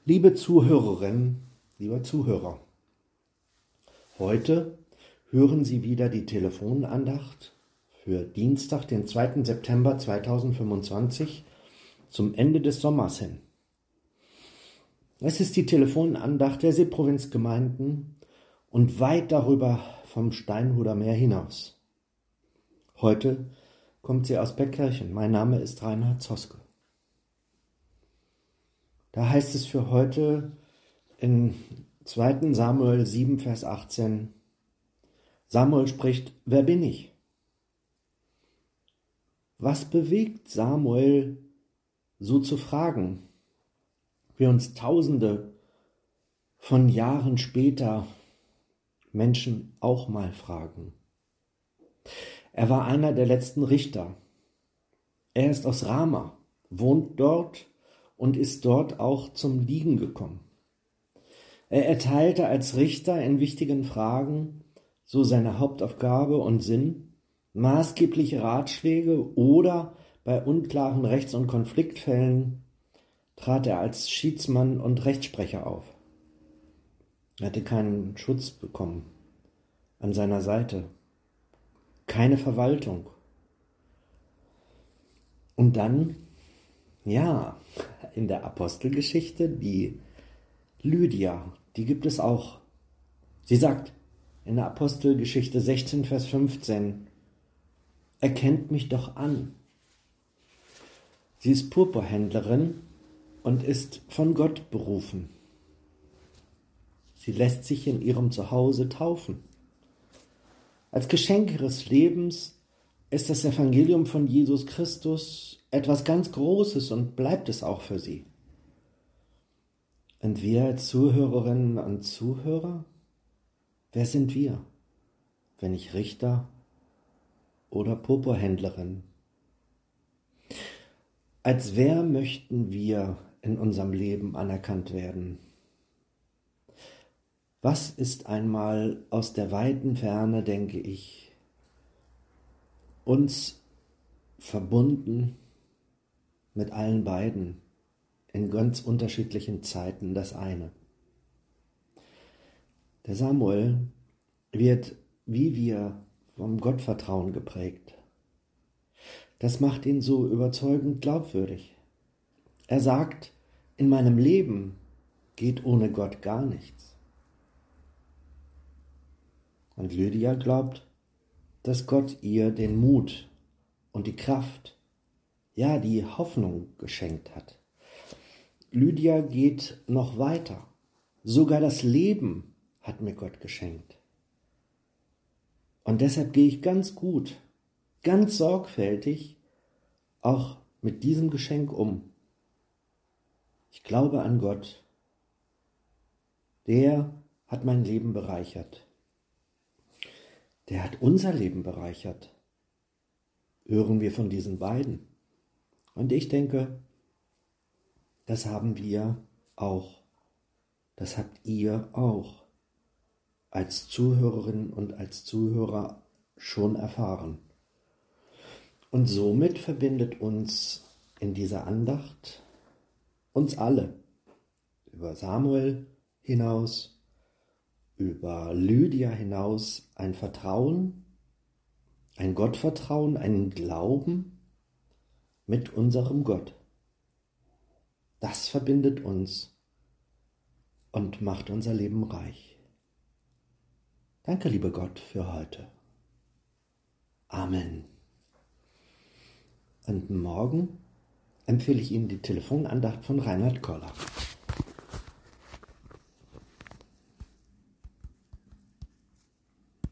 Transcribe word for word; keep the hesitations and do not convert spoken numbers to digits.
Liebe Zuhörerinnen, lieber Zuhörer, heute hören Sie wieder die Telefonandacht für Dienstag, den zweiten September zweitausendfünfundzwanzig, zum Ende des Sommers hin. Es ist die Telefonandacht der Seeprovinzgemeinden und weit darüber vom Steinhuder Meer hinaus. Heute kommt sie aus Beckirchen. Mein Name ist Reinhard Zoske. Da heißt es für heute in zweiten Samuel sieben, Vers achtzehn, Samuel spricht, wer bin ich? Was bewegt Samuel, so zu fragen, wie uns Tausende von Jahren später Menschen auch mal fragen? Er war einer der letzten Richter. Er ist aus Rama, wohnt dort und ist dort auch zum Liegen gekommen. Er erteilte als Richter in wichtigen Fragen, so seine Hauptaufgabe und Sinn, maßgebliche Ratschläge oder bei unklaren Rechts- und Konfliktfällen trat er als Schiedsmann und Rechtssprecher auf. Er hatte keinen Schutz bekommen an seiner Seite, keine Verwaltung. Und dann, ja, in der Apostelgeschichte, die Lydia, die gibt es auch. Sie sagt in der Apostelgeschichte sechzehn, Vers fünfzehn, erkennt mich doch an. Sie ist Purpurhändlerin und ist von Gott berufen. Sie lässt sich in ihrem Zuhause taufen. Als Geschenk ihres Lebens ist das Evangelium von Jesus Christus etwas ganz Großes und bleibt es auch für sie. Und wir als Zuhörerinnen und Zuhörer, wer sind wir, wenn nicht Richter oder Purpurhändlerin? Als wer möchten wir in unserem Leben anerkannt werden? Was ist einmal aus der weiten Ferne, denke ich, uns verbunden mit allen beiden in ganz unterschiedlichen Zeiten das eine? Der Samuel wird wie wir vom Gottvertrauen geprägt. Das macht ihn so überzeugend glaubwürdig. Er sagt, in meinem Leben geht ohne Gott gar nichts. Und Lydia glaubt, dass Gott ihr den Mut und die Kraft, ja, die Hoffnung geschenkt hat. Lydia geht noch weiter. Sogar das Leben hat mir Gott geschenkt. Und deshalb gehe ich ganz gut, ganz sorgfältig auch mit diesem Geschenk um. Ich glaube an Gott. Der hat mein Leben bereichert. Der hat unser Leben bereichert. Hören wir von diesen beiden. Und ich denke, das haben wir auch. Das habt ihr auch als Zuhörerinnen und als Zuhörer schon erfahren. Und somit verbindet uns in dieser Andacht uns alle, über Samuel hinaus, über Lydia hinaus, ein Vertrauen, ein Gottvertrauen, einen Glauben mit unserem Gott. Das verbindet uns und macht unser Leben reich. Danke, lieber Gott, für heute. Amen. Und morgen empfehle ich Ihnen die Telefonandacht von Reinhard Koller.